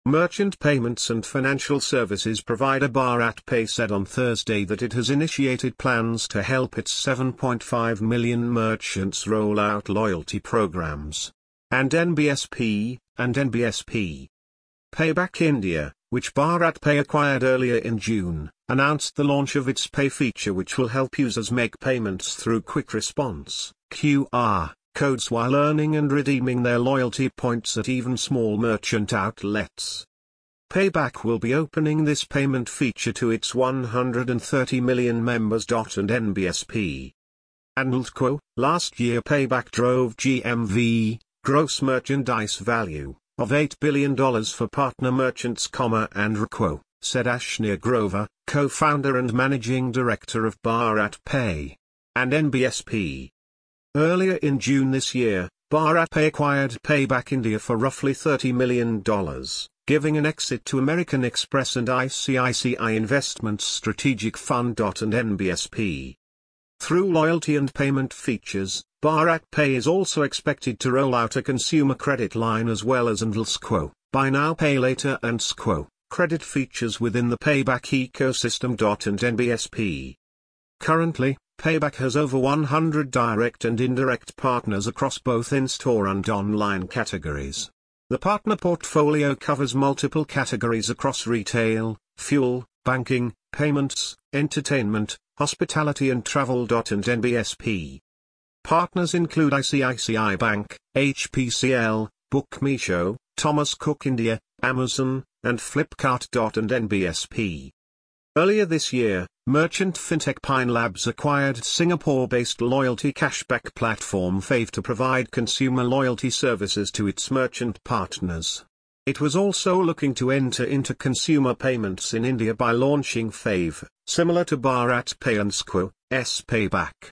Merchant payments and financial services provider Bharat Pay said on Thursday that it has initiated plans to help its 7.5 million merchants roll out loyalty programs. And NBSP. Payback India, which Bharat Pay acquired earlier in June, announced the launch of its Pay feature, which will help users make payments through quick response (QR) codes while earning and redeeming their loyalty points at even small merchant outlets. Payback will be opening this payment feature to its 130 million members. And NBSP. Last year Payback drove GMV, gross merchandise value, of $8 billion for partner merchants, and RQO, said Ashnia Grover, co-founder and managing director of Bharat Pay. And NBSP. Earlier in June this year, Bharat Pay acquired Payback India for roughly $30 million, giving an exit to American Express and ICICI Investments Strategic Fund. And NBSP. Through loyalty and payment features, Bharat Pay is also expected to roll out a consumer credit line as well as SQO, Buy Now Pay Later and SQO, credit features within the Payback ecosystem. And NBSP. Currently, Payback has over 100 direct and indirect partners across both in-store and online categories. The partner portfolio covers multiple categories across retail, fuel, banking, payments, entertainment, hospitality and travel. And NBSP. Partners include ICICI Bank, HPCL, BookMeShow, Thomas Cook India, Amazon, and Flipkart. And NBSP. Earlier this year, merchant fintech Pine Labs acquired Singapore-based loyalty cashback platform Fave to provide consumer loyalty services to its merchant partners. It was also looking to enter into consumer payments in India by launching Fave, similar to Bharat Pay and SQO's Payback.